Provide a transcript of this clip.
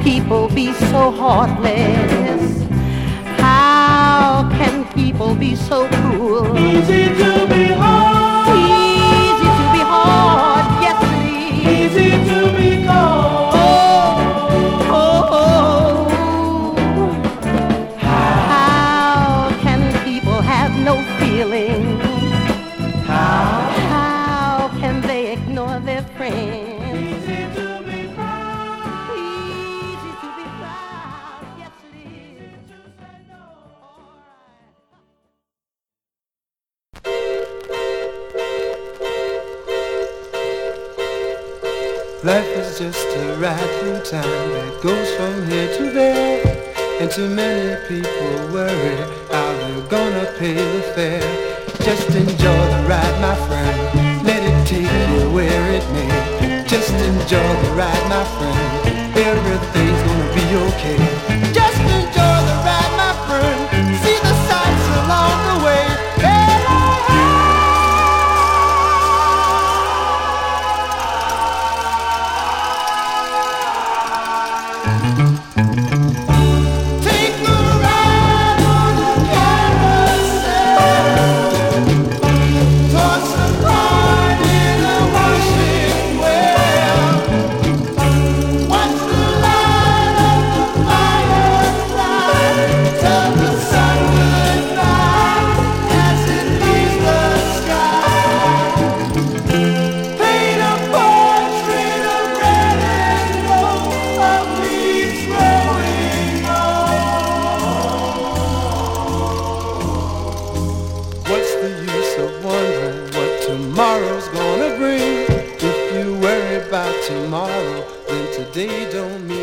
people be so heartless? How can people be so cruel? Easy to be hard. Easy to be hard, yes it is. Easy to be cold. Oh, how can people have no feelings? How can they ignore their friends? Easy to be proud. Easy to be proud, yes it is. Life is just a ride through time that goes from here to there, and too many people worry how they're gonna pay the fare. Just enjoy the ride, my friend. Let it take you where it may. Just enjoy the ride, my friend. Everything's gonna be okay. Just enjoy the ride, my friend. See the sights along the way. Hey, hey, hey. Take a ride on the carousel. Toss a card in a washing well. Watch the light of the firefly. Tell the sun goodbye as it leaves the sky. Paint a portrait of red and gold of leaves growing old. What's the use of wondering what tomorrow's gonna bring? If you worry about tomorrow, then today don't mean